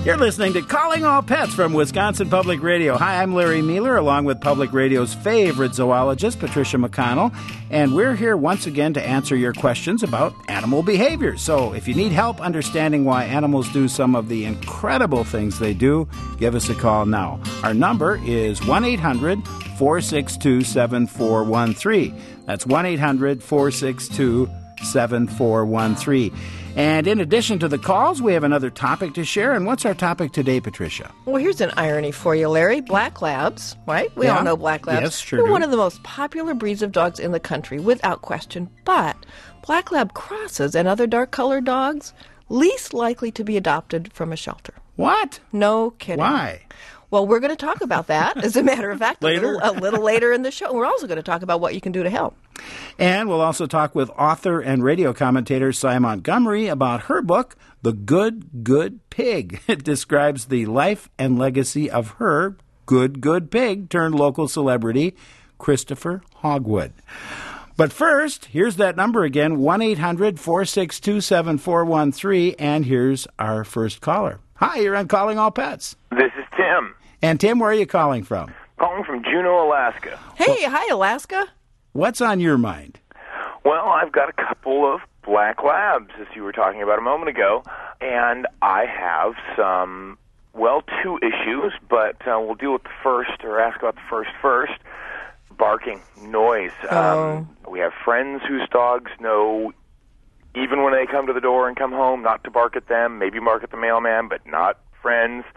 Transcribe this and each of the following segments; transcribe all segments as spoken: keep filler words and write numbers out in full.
You're listening to Calling All Pets from Wisconsin Public Radio. Hi, I'm Larry Mueller, along with Public Radio's favorite zoologist, Patricia McConnell, and we're here once again to answer your questions about animal behavior. So if you need help understanding why animals do some of the incredible things they do, give us a call now. Our number is one eight hundred four six two seven four one three. That's one eight hundred four six two seven four one three. And in addition to the calls, we have another topic to share. And what's our topic today, Patricia? Well, here's an irony for you, Larry. Black Labs, right? We Yeah. all know Black Labs. Yes, sure They're do. one of the most popular breeds of dogs in the country, without question. But Black Lab crosses and other dark-colored dogs, least likely to be adopted from a shelter. What? No kidding. Why? Well, we're going to talk about that, as a matter of fact, Later? A, little, a little later in the show. We're also going to talk about what you can do to help. And we'll also talk with author and radio commentator Cy Montgomery about her book, The Good, Good Pig. It describes the life and legacy of her good, good pig turned local celebrity, Christopher Hogwood. But first, here's that number again, one eight hundred four six two seven four one three, and here's our first caller. Hi, you're on Calling All Pets. This is Tim, And Tim, where are you calling from? calling from Juneau, Alaska. Hey, hi, Alaska. What's on your mind? Well, I've got a couple of black labs, as you were talking about a moment ago, and I have some, well, two issues, but uh, we'll deal with the first, or ask about the first first. Barking, noise. Oh. Um, we have friends whose dogs know, even when they come to the door and come home, not to bark at them, maybe bark at the mailman, but not friends.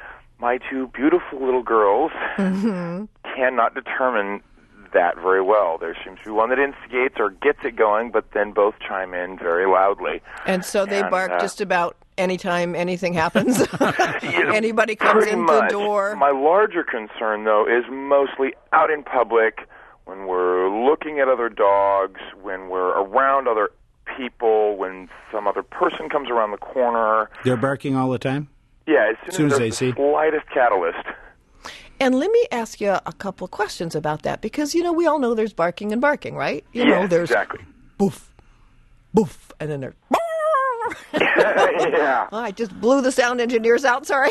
My two beautiful little girls Mm-hmm. cannot determine that very well. There seems to be one that instigates or gets it going, but then both chime in very loudly. And so they And, bark uh, just about anytime anything happens. Yeah, Anybody comes pretty in the much. door. My larger concern, though, is mostly out in public, when we're looking at other dogs, when we're around other people, when some other person comes around the corner. They're barking all the time? Yeah, as soon, As soon as as they there's see. the slightest catalyst. And let me ask you a couple of questions about that, because, you know, we all know there's barking and barking, right? You know, Yes, there's exactly. boof, boof, and then there's Yeah. Oh, I just blew the sound engineers out, sorry.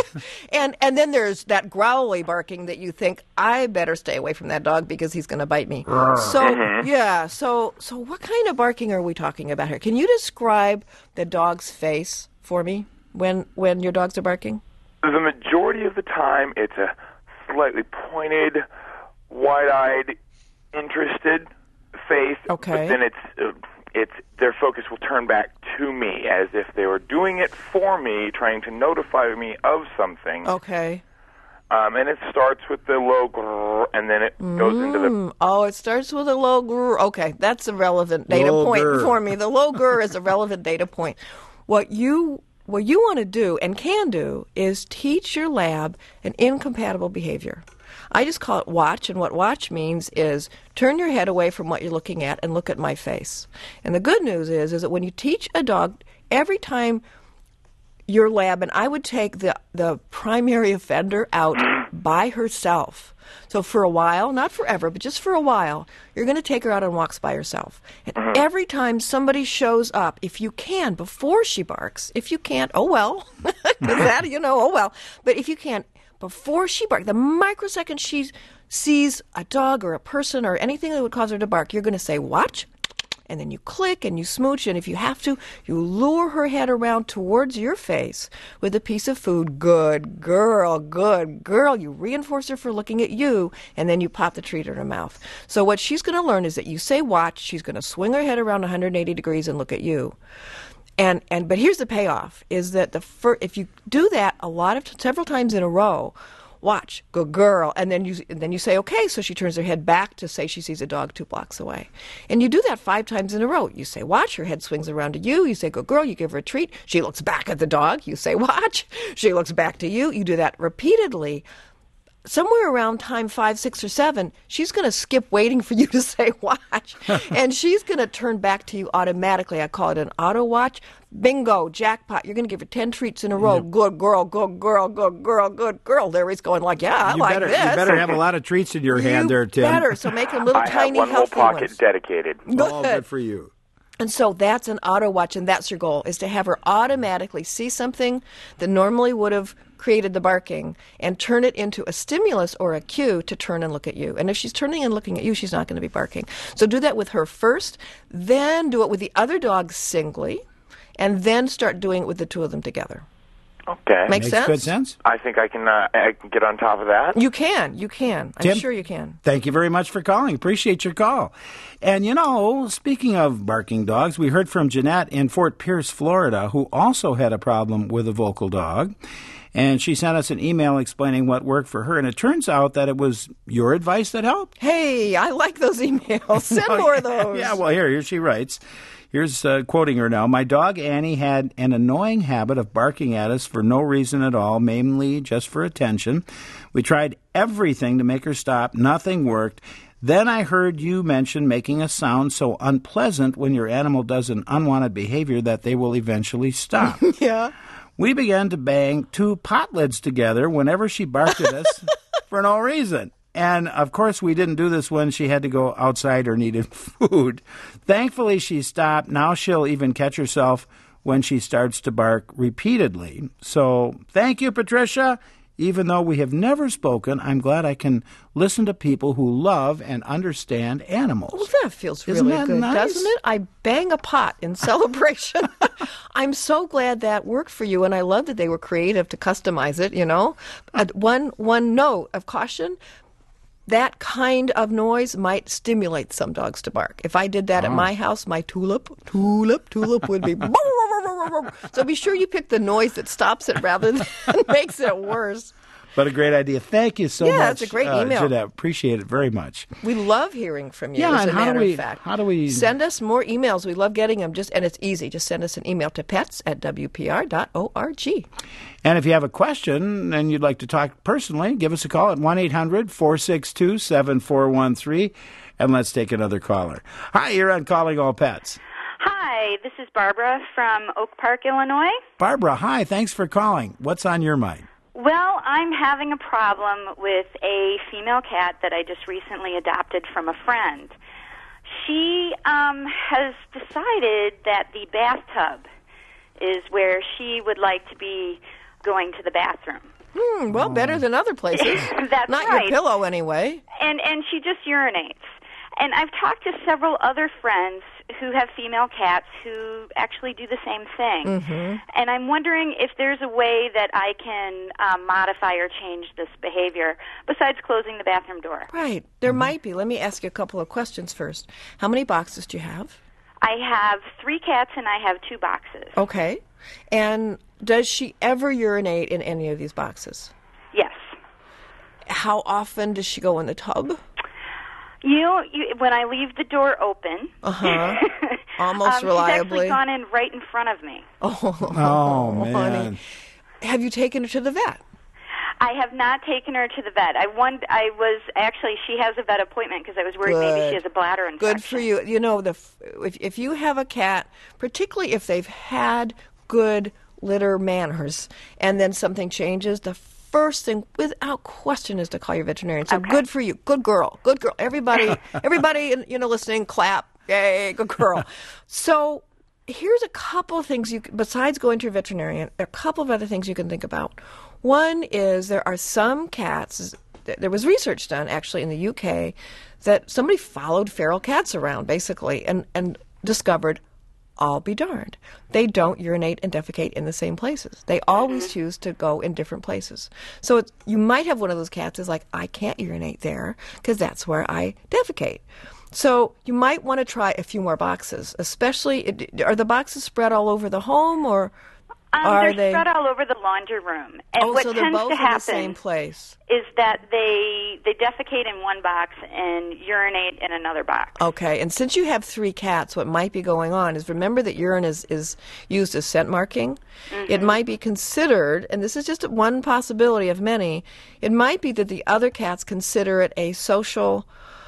and and then there's that growly barking that you think, I better stay away from that dog because he's going to bite me. So, yeah, so so what kind of barking are we talking about here? Can you describe the dog's face for me when when your dogs are barking? The majority of the time, it's a slightly pointed, wide-eyed, interested face. Okay. But then it's uh, it's their focus will turn back to me as if they were doing it for me, trying to notify me of something. Okay. Um, and it starts with the low grrr, and then it goes into the Mm, oh, it starts with a low grr. Okay, that's a relevant data Low point grr. for me. The low grr is a relevant data point. What you what you want to do and can do is teach your lab an incompatible behavior. I just call it watch, and what watch means is turn your head away from what you're looking at and look at my face. And the good news is is that when you teach a dog, every time your lab, and I would take the, the primary offender out by herself. So for a while, not forever, but just for a while, you're going to take her out on walks by herself. And every time somebody shows up, if you can, before she barks, if you can't, oh well, 'cause that, you know, oh well. But if you can't, before she barks, the microsecond she sees a dog or a person or anything that would cause her to bark, you're going to say, watch. And then you click and you smooch, and if you have to, you lure her head around towards your face with a piece of food. Good girl, good girl. You reinforce her for looking at you, and then you pop the treat in her mouth. So what she's going to learn is that you say watch, she's going to swing her head around one hundred eighty degrees and look at you. And and but here's the payoff, is that the fir- if you do that a lot of several times in a row, watch, good girl, and then you and then you say, okay, so she turns her head back to say she sees a dog two blocks away. And you do that five times in a row. You say, watch, her head swings around to you. You say, good girl, you give her a treat. She looks back at the dog. You say, watch. She looks back to you. You do that repeatedly. Somewhere around time five, six, or seven, she's going to skip waiting for you to say watch, and she's going to turn back to you automatically. I call it an auto watch. Bingo, jackpot. You're going to give her ten treats in a row. Yep. Good girl, good girl, good girl, good girl. There he's going like, yeah, I you like better, this. You better have a lot of treats in your hand you there, Tim. better. So make them little I tiny have one whole healthy pocket ones. dedicated. Oh, good for you. And so that's an auto watch, and that's your goal, is to have her automatically see something that normally would have created the barking and turn it into a stimulus or a cue to turn and look at you. And if she's turning and looking at you, she's not going to be barking. So do that with her first, then do it with the other dogs singly, and then start doing it with the two of them together. Okay. Makes sense? good sense. I think I can uh, I can get on top of that. You can. You can. I'm Tim? sure you can. Thank you very much for calling. Appreciate your call. And, you know, speaking of barking dogs, we heard from Jeanette in Fort Pierce, Florida, who also had a problem with a vocal dog. And she sent us an email explaining what worked for her. And it turns out that it was your advice that helped. Hey, I like those emails. Send more of those. Yeah, well, here, here she writes. Here's uh, quoting her now. My dog Annie had an annoying habit of barking at us for no reason at all, mainly just for attention. We tried everything to make her stop. Nothing worked. Then I heard you mention making a sound so unpleasant when your animal does an unwanted behavior that they will eventually stop. Yeah. We began to bang two pot lids together whenever she barked at us for no reason. And, of course, we didn't do this when she had to go outside or needed food. Thankfully, she stopped. Now she'll even catch herself when she starts to bark repeatedly. So thank you, Patricia. Even though we have never spoken, I'm glad I can listen to people who love and understand animals. Well, that feels Isn't really that good, nice? doesn't it? I bang a pot in celebration. I'm so glad that worked for you, and I love that they were creative to customize it, you know. Uh, one, one note of caution, that kind of noise might stimulate some dogs to bark. If I did that Oh. at my house, my tulip, tulip, tulip would be... So be sure you pick the noise that stops it rather than makes it worse. But a great idea. Thank you so Yeah, much. it's a great uh, email. Jeanette. Appreciate it very much. We love hearing from you, Yeah, as and a how do matter we- of fact. how do we- Send us more emails. We love getting them, just and it's easy. Just send us an email to pets at w p r dot org. And if you have a question and you'd like to talk personally, give us a call at one eight hundred four six two seven four one three, and let's take another caller. Hi, you're on Calling All Pets. Hi, this is Barbara from Oak Park, Illinois. Barbara, hi. Thanks for calling. What's on your mind? Well, I'm having a problem with a female cat that I just recently adopted from a friend. She um, has decided that the bathtub is where she would like to be going to the bathroom. Hmm, well, better than other places. That's Not right. your pillow, anyway. And and she just urinates. And I've talked to several other friends who have female cats who actually do the same thing. Mm-hmm. And I'm wondering if there's a way that I can um, modify or change this behavior besides closing the bathroom door. Right. There might be. Let me ask you a couple of questions first. How many boxes do you have? I have three cats and I have two boxes. Okay. And does she ever urinate in any of these boxes? Yes. How often does she go in the tub? You know, you, when I leave the door open, Uh-huh. Almost um, reliably. she's actually gone in right in front of me. Oh, Oh, man. honey. Have you taken her to the vet? I have not taken her to the vet. I won- I was actually, she has a vet appointment because I was worried maybe Good. she has a bladder infection. Good for you. You know, the f- if if you have a cat, particularly if they've had good litter manners, and then something changes, the first thing, without question, is to call your veterinarian. So Okay. good for you. Good girl. Good girl. Everybody, everybody, you know, listening, clap. Yay, good girl. So here's a couple of things you, besides going to your veterinarian, there are a couple of other things you can think about. One is there are some cats, there was research done actually in the U K that somebody followed feral cats around basically and, and discovered, I'll be darned, they don't urinate and defecate in the same places. They always choose to go in different places. So it's, you might have one of those cats that's like, I can't urinate there because that's where I defecate. So you might want to try a few more boxes, especially, are the boxes spread all over the home or Um, are they're they? spread all over the laundry room. And Oh, what so they're tends both to in the happen same place. is that they they defecate in one box and urinate in another box. Okay, and since you have three cats, what might be going on is remember that urine is, is used as scent marking. Mm-hmm. It might be considered, and this is just one possibility of many, it might be that the other cats consider it a social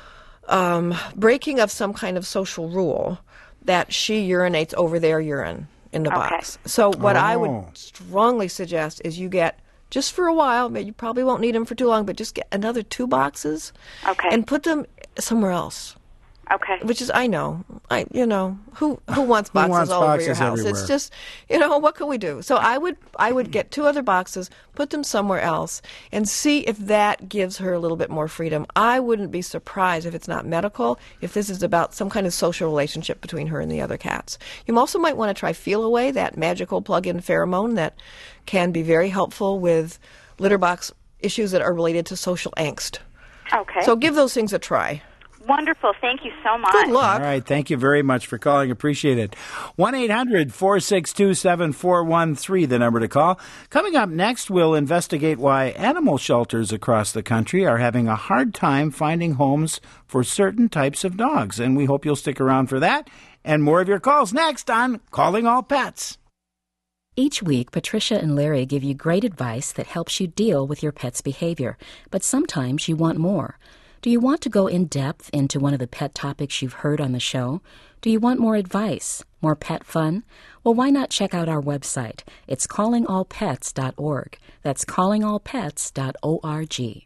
um, breaking of some kind of social rule that she urinates over their urine in the Okay. box. So what I Oh. would strongly suggest is you get, just for a while, but you probably won't need them for too long, but just get another two boxes Okay. and put them somewhere else. Okay. Which is, I know, I you know, who who wants boxes wants all boxes over your house? everywhere? It's just, you know, what can we do? So I would I would get two other boxes, put them somewhere else, and see if that gives her a little bit more freedom. I wouldn't be surprised if it's not medical, if this is about some kind of social relationship between her and the other cats. You also might want to try Feel Away, that magical plug-in pheromone that can be very helpful with litter box issues that are related to social angst. Okay. So give those things a try. Wonderful. Thank you so much. Good luck. All right. Thank you very much for calling. Appreciate it. one eight hundred four six two seven four one three, the number to call. Coming up next, we'll investigate why animal shelters across the country are having a hard time finding homes for certain types of dogs. And we hope you'll stick around for that. And more of your calls next on Calling All Pets. Each week, Patricia and Larry give you great advice that helps you deal with your pet's behavior. But sometimes you want more. Do you want to go in depth into one of the pet topics you've heard on the show? Do you want more advice? More pet fun? Well, why not check out our website? It's calling all pets dot org. That's calling all pets dot org.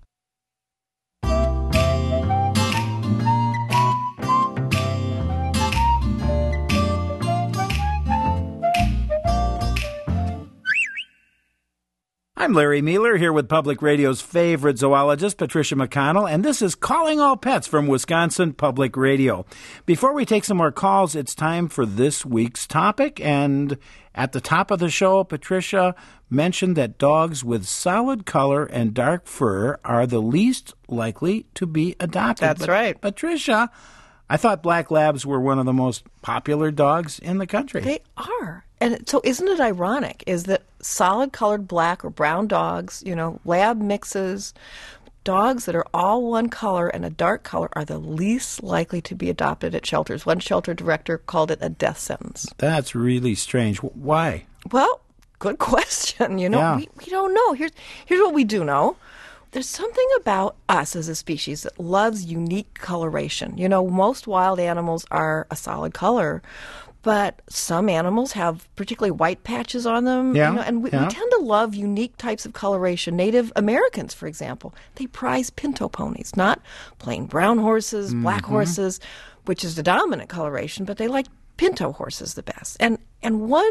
I'm Larry Mueller here with Public Radio's favorite zoologist, Patricia McConnell, and this is Calling All Pets from Wisconsin Public Radio. Before we take some more calls, it's time for this week's topic, and at the top of the show, Patricia mentioned that dogs with solid color and dark fur are the least likely to be adopted. That's but, right. Patricia, I thought Black Labs were one of the most popular dogs in the country. They are. And so isn't it ironic is that solid-colored black or brown dogs, you know, lab mixes, dogs that are all one color and a dark color are the least likely to be adopted at shelters. One shelter director called it a death sentence. That's really strange. Why? Well, good question. You know, Yeah. we, we don't know. Here's, here's what we do know. There's something about us as a species that loves unique coloration. You know, most wild animals are a solid color, but some animals have particularly white patches on them. Yeah, you know, and we, yeah. we tend to love unique types of coloration. Native Americans, for example, they prize pinto ponies, not plain brown horses, Mm-hmm. black horses, which is the dominant coloration, but they like pinto horses the best. And and one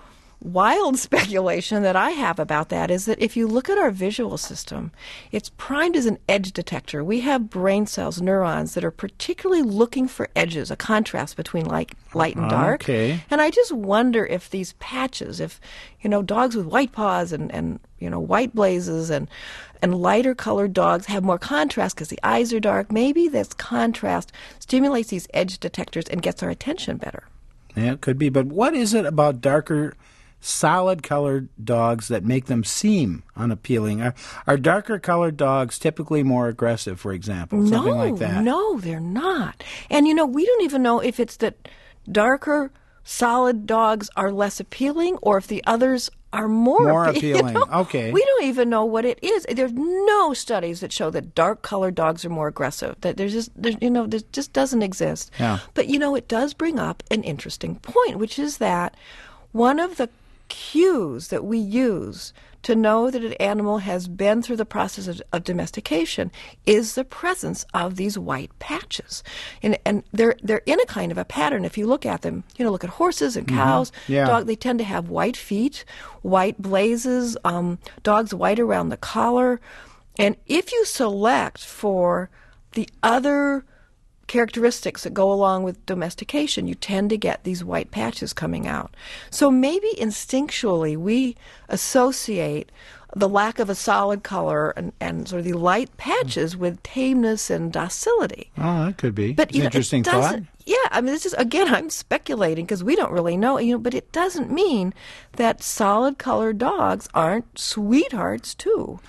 wild speculation that I have about that is that if you look at our visual system, it's primed as an edge detector. We have brain cells, neurons, that are particularly looking for edges, a contrast between light, light and dark. Okay. And I just wonder if these patches, if, you know, dogs with white paws and, and you know, white blazes and, and lighter colored dogs have more contrast because the eyes are dark, maybe this contrast stimulates these edge detectors and gets our attention better. Yeah, it could be. But what is it about darker, solid-colored dogs that make them seem unappealing? Are, are darker-colored dogs typically more aggressive, for example? Something no, like that? No, they're not. And, you know, we don't even know if it's that darker, solid dogs are less appealing or if the others are more, More appe- you appealing. know? Okay. We don't even know what it is. There's no studies that show that dark-colored dogs are more aggressive. That there's just, there's, you know, this just doesn't exist. Yeah. But, you know, it does bring up an interesting point, which is that one of the cues that we use to know that an animal has been through the process of, of domestication is the presence of these white patches. And, and they're they're in a kind of a pattern. If you look at them, you know, look at horses and cows, Mm-hmm. Yeah. dog, they tend to have white feet, white blazes, um, dogs white around the collar. And if you select for the other characteristics that go along with domestication, you tend to get these white patches coming out. So maybe instinctually we associate the lack of a solid color and, and sort of the light patches with tameness and docility. Oh, that could be. But It's you an know, interesting it thought. doesn't- Yeah, I mean, this is again, I'm speculating because we don't really know. You know, but it doesn't mean that solid colored dogs aren't sweethearts too.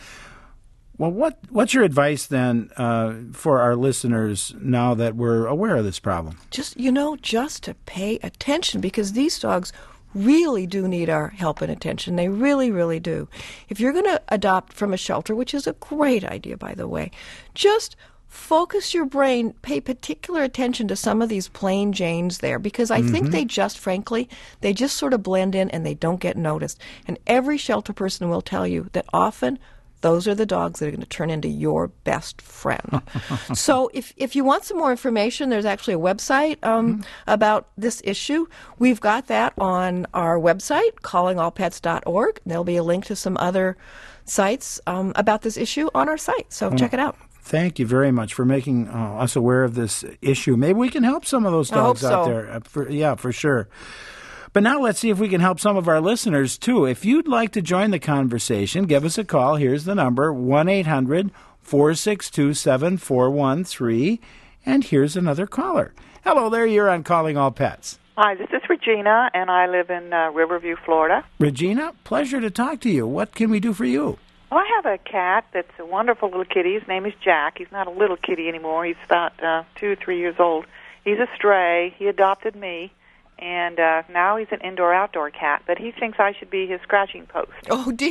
Well, what what's your advice then uh, for our listeners now that we're aware of this problem? Just, you know, just to pay attention because these dogs really do need our help and attention. They really, really do. If you're going to adopt from a shelter, which is a great idea, by the way, just focus your brain, pay particular attention to some of these plain Janes there because I mm-hmm. think they just, frankly, they just sort of blend in and they don't get noticed. And every shelter person will tell you that often those are the dogs that are going to turn into your best friend. So if if you want some more information, there's actually a website um, mm-hmm. about this issue. We've got that on our website, calling all pets dot org. There'll be a link to some other sites um, about this issue on our site. So well, check it out. Thank you very much for making uh, us aware of this issue. Maybe we can help some of those dogs I hope out so. there. Uh, for, yeah, for sure. But now let's see if we can help some of our listeners, too. If you'd like to join the conversation, give us a call. Here's the number, one eight hundred four six two seven four one three. And here's another caller. Hello there, you're on Calling All Pets. Hi, this is Regina, and I live in uh, Riverview, Florida. Regina, pleasure to talk to you. What can we do for you? Well, I have a cat that's a wonderful little kitty. His name is Jack. He's not a little kitty anymore. He's about uh, two, three years old. He's a stray. He adopted me. And uh, now he's an indoor-outdoor cat, but he thinks I should be his scratching post. Oh, dear.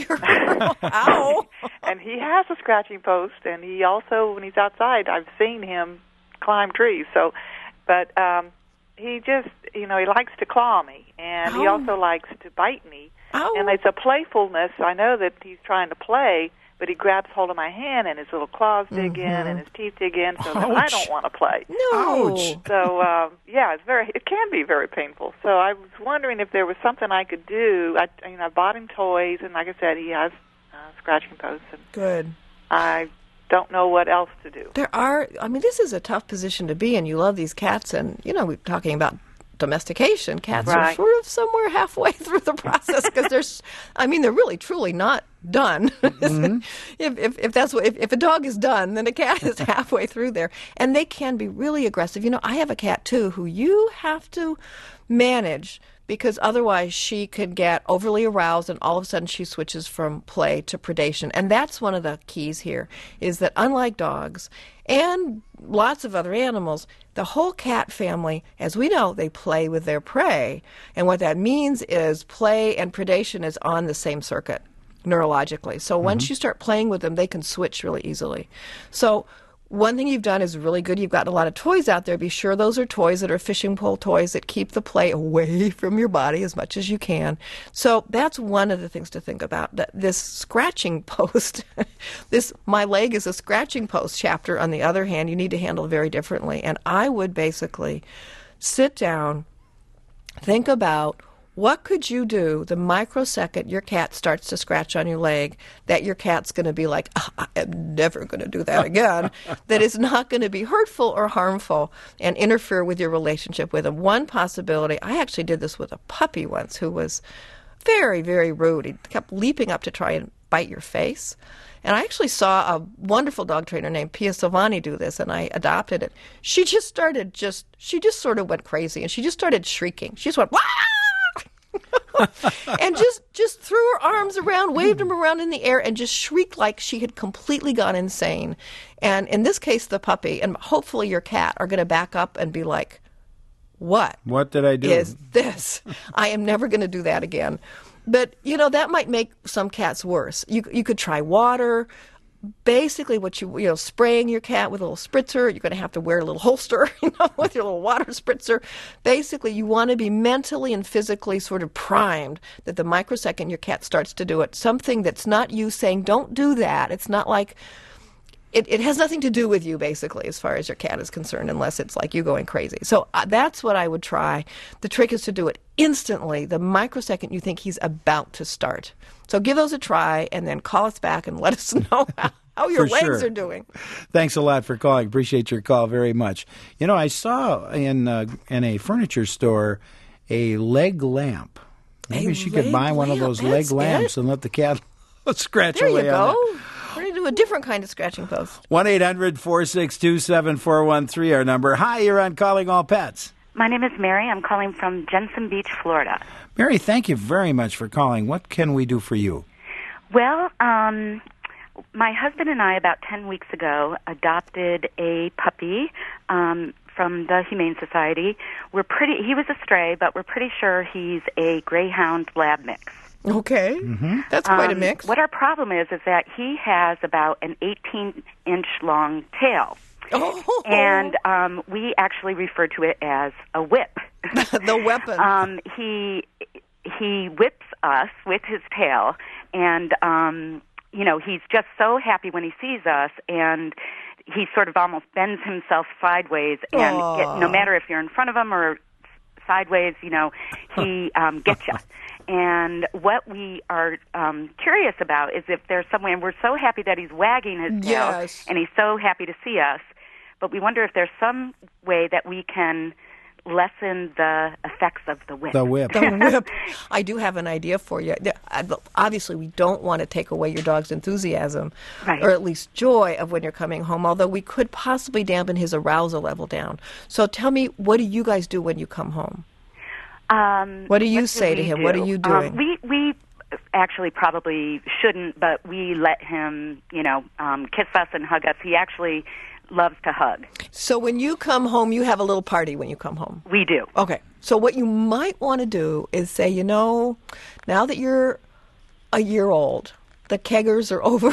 Ow. And he has a scratching post, and he also, when he's outside, I've seen him climb trees. So, but um, he just, you know, he likes to claw me, and Ow. he also likes to bite me. Ow. And it's a playfulness. I know that he's trying to play, but he grabs hold of my hand, and his little claws dig mm-hmm. in, and his teeth dig in, so that I don't want to play. No. Ouch. So, um, yeah, it's very. It can be very painful. So I was wondering if there was something I could do. I, you know, I bought him toys, and like I said, he has uh, scratching posts. And Good. I don't know what else to do. There are, I mean, this is a tough position to be in. You love these cats, and, you know, we're talking about domestication. Cats right. are sort of somewhere halfway through the process because there's, I mean, they're really, truly not done. Mm-hmm. if, if if that's what, if, if a dog is done, then a cat is halfway through there, and they can be really aggressive. You know, I have a cat too who you have to manage because otherwise she could get overly aroused and all of a sudden she switches from play to predation. And that's one of the keys here is that unlike dogs and lots of other animals, the whole cat family, as we know, they play with their prey. And what that means is play and predation is on the same circuit neurologically. So mm-hmm. once you start playing with them, they can switch really easily. So one thing you've done is really good. You've got a lot of toys out there. Be sure those are toys that are fishing pole toys that keep the play away from your body as much as you can. So that's one of the things to think about. That this scratching post, this my leg is a scratching post chapter, on the other hand, you need to handle very differently. And I would basically sit down, think about what could you do the microsecond your cat starts to scratch on your leg that your cat's going to be like, oh, I am never going to do that again, that is not going to be hurtful or harmful and interfere with your relationship with him. One possibility, I actually did this with a puppy once who was very, very rude. He kept leaping up to try and bite your face. And I actually saw a wonderful dog trainer named Pia Silvani do this, and I adopted it. She just started just, she just sort of went crazy, and she just started shrieking. She just went, wah! and just just threw her arms around, waved them around in the air, and just shrieked like she had completely gone insane. And in this case, the puppy, and hopefully your cat, are going to back up and be like, what? What did I do? Is this? I am never going to do that again. But, you know, that might make some cats worse. You you could try water. Basically, what you, you know, spraying your cat with a little spritzer, you're going to have to wear a little holster, you know, with your little water spritzer. Basically, you want to be mentally and physically sort of primed that the microsecond your cat starts to do it, something that's not you saying, don't do that. It's not like, it, it has nothing to do with you, basically, as far as your cat is concerned, unless it's like you going crazy. So uh, that's what I would try. The trick is to do it instantly, the microsecond you think he's about to start. So give those a try, and then call us back and let us know how, how your For legs sure. are doing. Thanks a lot for calling. Appreciate your call very much. You know, I saw in uh, in a furniture store a leg lamp. Maybe A she could buy one of lamp, those leg that's lamps it? and let the cat scratch There away you on go. it. We're going to do a different kind of scratching post. one eight hundred four six two seven four one three, our number. Hi, you're on Calling All Pets. My name is Mary. I'm calling from Jensen Beach, Florida. Mary, thank you very much for calling. What can we do for you? Well, um, my husband and I, about ten weeks ago, adopted a puppy um, from the Humane Society. We're pretty. He was a stray, but we're pretty sure he's a Greyhound Lab mix. Okay. Mm-hmm. That's quite um, a mix. What our problem is is that he has about an eighteen-inch long tail. Oh. And um, we actually refer to it as a whip. The weapon. um, he he whips us with his tail, and um, you know, he's just so happy when he sees us, and he sort of almost bends himself sideways, and it, no matter if you're in front of him or sideways, you know, he um, gets you. And what we are um, curious about is if there's some way, and we're so happy that he's wagging his tail, yes. and he's so happy to see us, but we wonder if there's some way that we can lessen the effects of the whip. The whip. The whip. I do have an idea for you. Obviously, we don't want to take away your dog's enthusiasm, right. or at least joy of when you're coming home, although we could possibly dampen his arousal level down. So tell me, what do you guys do when you come home? Um, what do you what say do to him? Do? What are you doing? Um, we, we actually probably shouldn't, but we let him, you know, um, kiss us and hug us. He actually loves to hug. So when you come home, you have a little party when you come home? We do. Okay. So what you might want to do is say, you know, now that you're a year old, the keggers are over.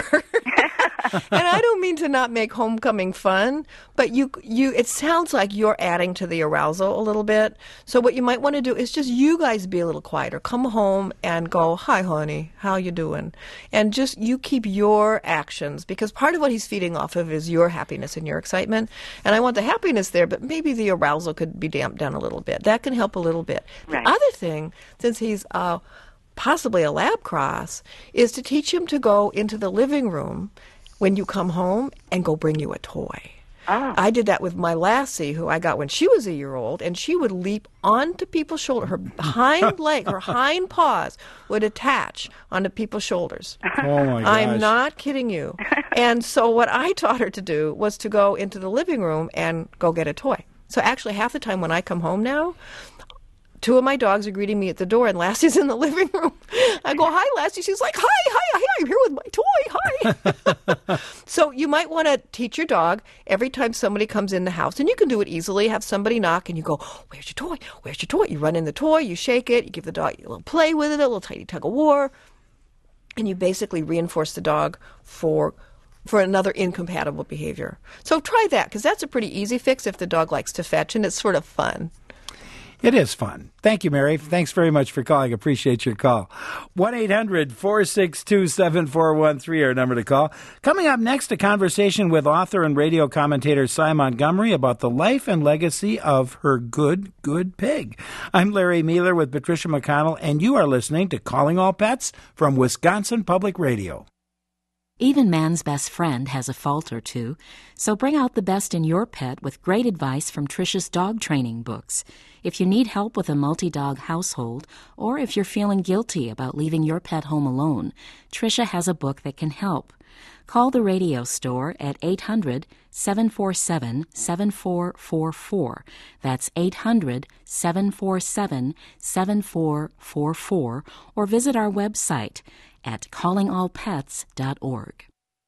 And I don't mean to not make homecoming fun, but you, you, it sounds like you're adding to the arousal a little bit. So what you might want to do is just you guys be a little quieter. Come home and go, hi, honey, how you doing? And just you keep your actions, because part of what he's feeding off of is your happiness and your excitement. And I want the happiness there, but maybe the arousal could be damped down a little bit. That can help a little bit. Right. The other thing, since he's uh, possibly a lab cross, is to teach him to go into the living room when you come home and go bring you a toy. Oh. I did that with my Lassie, who I got when she was a year old, and she would leap onto people's shoulders. Her hind leg, her hind paws would attach onto people's shoulders. Oh, my gosh. I'm not kidding you. And so what I taught her to do was to go into the living room and go get a toy. So actually half the time when I come home now, two of my dogs are greeting me at the door, and Lassie's in the living room. I go, hi, Lassie. She's like, hi, hi, hi, I'm here with my toy, hi. So you might want to teach your dog every time somebody comes in the house, and you can do it easily, have somebody knock, and you go, where's your toy? Where's your toy? You run in the toy, you shake it, you give the dog a little play with it, a little tiny tug of war, and you basically reinforce the dog for for another incompatible behavior. So try that, because that's a pretty easy fix if the dog likes to fetch, and it's sort of fun. It is fun. Thank you, Mary. Thanks very much for calling. Appreciate your call. one eight hundred four six two seven four one three, our number to call. Coming up next, a conversation with author and radio commentator Sy Montgomery about the life and legacy of her good, good pig. I'm Larry Mueller with Patricia McConnell, and you are listening to Calling All Pets from Wisconsin Public Radio. Even man's best friend has a fault or two, so bring out the best in your pet with great advice from Tricia's dog training books. If you need help with a multi-dog household, or if you're feeling guilty about leaving your pet home alone, Tricia has a book that can help. Call the radio store at eight hundred seven four seven seven four four four. That's eight hundred seven four seven seven four four four, or visit our website at calling all pets dot org.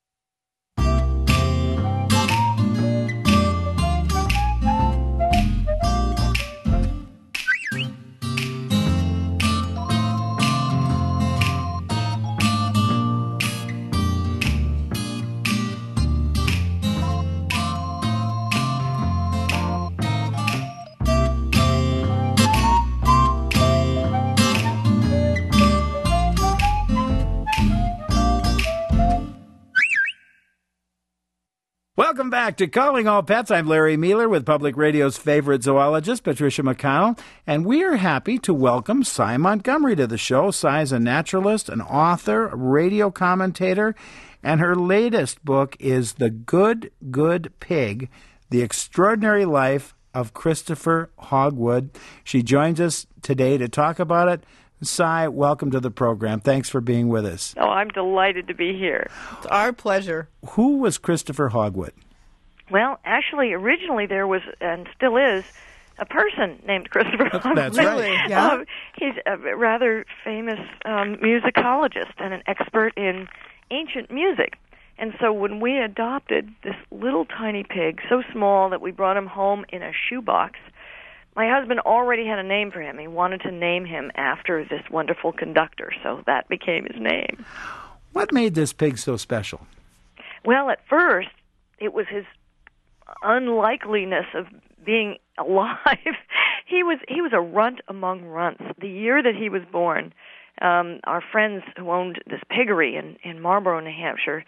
Welcome back to Calling All Pets. I'm Larry Mueller with Public Radio's favorite zoologist, Patricia McConnell, and we are happy to welcome Sy Montgomery to the show. Sy is a naturalist, an author, a radio commentator, and her latest book is The Good, Good Pig, The Extraordinary Life of Christopher Hogwood. She joins us today to talk about it. Sy, welcome to the program. Thanks for being with us. Oh, I'm delighted to be here. It's our pleasure. Who was Christopher Hogwood? Well, actually, originally there was, and still is, a person named Christopher Hogwood. That's right. Yeah. Um, he's a rather famous um, musicologist and an expert in ancient music. And so when we adopted this little tiny pig, so small that we brought him home in a shoebox, my husband already had a name for him. He wanted to name him after this wonderful conductor, so that became his name. What made this pig so special? Well, at first, it was his unlikeliness of being alive. he was he was a runt among runts. The year that he was born, um, our friends who owned this piggery in, in Marlborough, New Hampshire,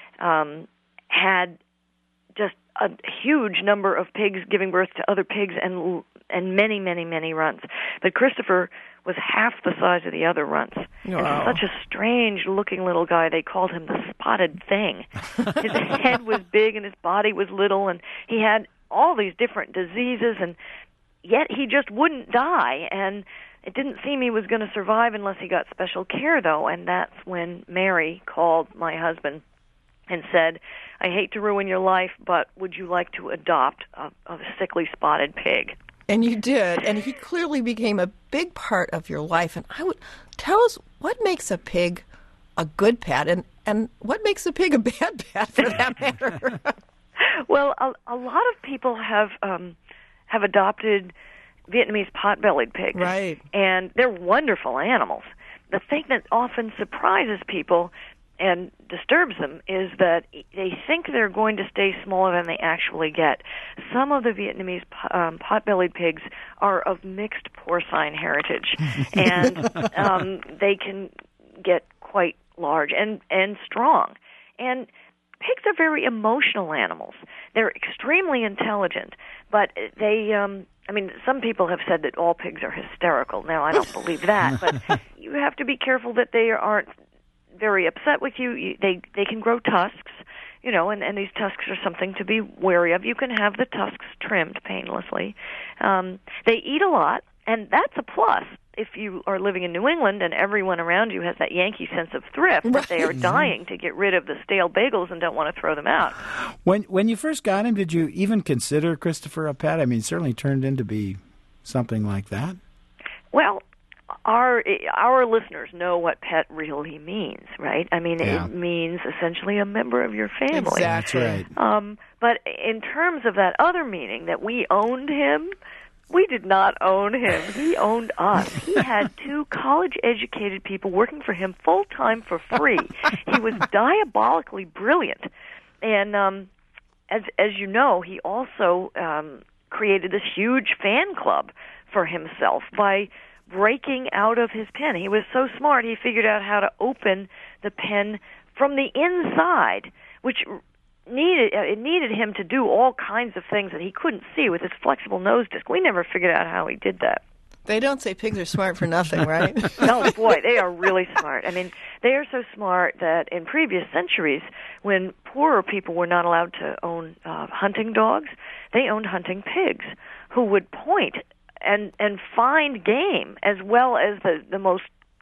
um, had just a huge number of pigs giving birth to other pigs and and many, many, many runts. But Christopher was half the size of the other runts. Wow. And such a strange-looking little guy. They called him the spotted thing. His head was big and his body was little, and he had all these different diseases, and yet he just wouldn't die. And it didn't seem he was going to survive unless he got special care, though, and that's when Mary called my husband and said, I hate to ruin your life, but would you like to adopt a, a sickly spotted pig? And you did, and he clearly became a big part of your life. And I would tell us what makes a pig a good pet, and, and what makes a pig a bad pet, for that matter. Well, a, a lot of people have um, have adopted Vietnamese pot-bellied pigs, right? And they're wonderful animals. The thing that often surprises people and disturbs them is that they think they're going to stay smaller than they actually get. Some of the Vietnamese um, pot-bellied pigs are of mixed porcine heritage, and um, they can get quite large and, and strong. And pigs are very emotional animals. They're extremely intelligent, but they, um, I mean, some people have said that all pigs are hysterical. Now, I don't believe that, but you have to be careful that they aren't very upset with you. you they they can grow tusks, you know, and, and these tusks are something to be wary of. You can have the tusks trimmed painlessly. Um, they eat a lot, and that's a plus if you are living in New England and everyone around you has that Yankee sense of thrift, that they are dying to get rid of the stale bagels and don't want to throw them out. When when you first got him, did you even consider Christopher a pet? I mean, it certainly turned into be something like that. Well, Our our listeners know what pet really means, right? I mean, yeah. It means essentially a member of your family. Exactly. That's right. Um, but in terms of that other meaning, that we owned him, we did not own him. He owned us. He had two college-educated people working for him full-time for free. He was diabolically brilliant. And um, as as you know, he also um, created this huge fan club for himself by breaking out of his pen. He was so smart, he figured out how to open the pen from the inside, which needed it needed him to do all kinds of things that he couldn't see with his flexible nose disc. We never figured out how he did that. They don't say pigs are smart for nothing, right? No, boy, they are really smart. I mean, they are so smart that in previous centuries, when poorer people were not allowed to own uh, hunting dogs, they owned hunting pigs who would point and and find game as well as the, the most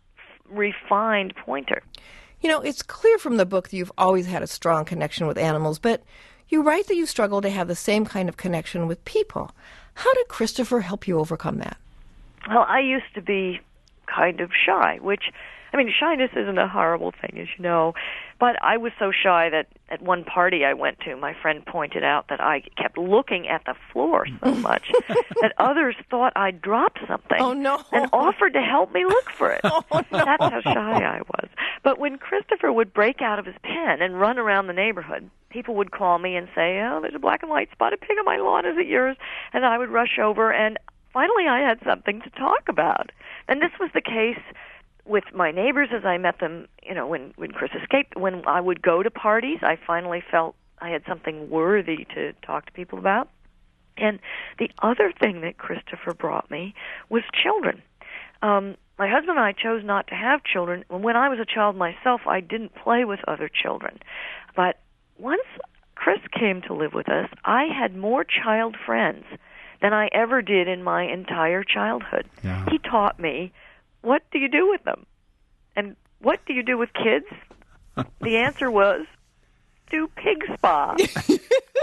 refined pointer. You know, it's clear from the book that you've always had a strong connection with animals, but you write that you struggle to have the same kind of connection with people. How did Christopher help you overcome that? Well, I used to be kind of shy, which, I mean, shyness isn't a horrible thing, as you know, but I was so shy that at one party I went to, my friend pointed out that I kept looking at the floor so much that others thought I'd dropped something. Oh, no. And offered to help me look for it. Oh, no. That's how shy I was. But when Christopher would break out of his pen and run around the neighborhood, people would call me and say, oh, there's a black and white spotted pig on my lawn, is it yours? And I would rush over, and finally I had something to talk about. And this was the case with my neighbors as I met them, you know, when, when Chris escaped. When I would go to parties, I finally felt I had something worthy to talk to people about. And the other thing that Christopher brought me was children. Um, my husband and I chose not to have children. When I was a child myself, I didn't play with other children. But once Chris came to live with us, I had more child friends than I ever did in my entire childhood. Yeah. He taught me, what do you do with them? And what do you do with kids? The answer was, do pig spa. You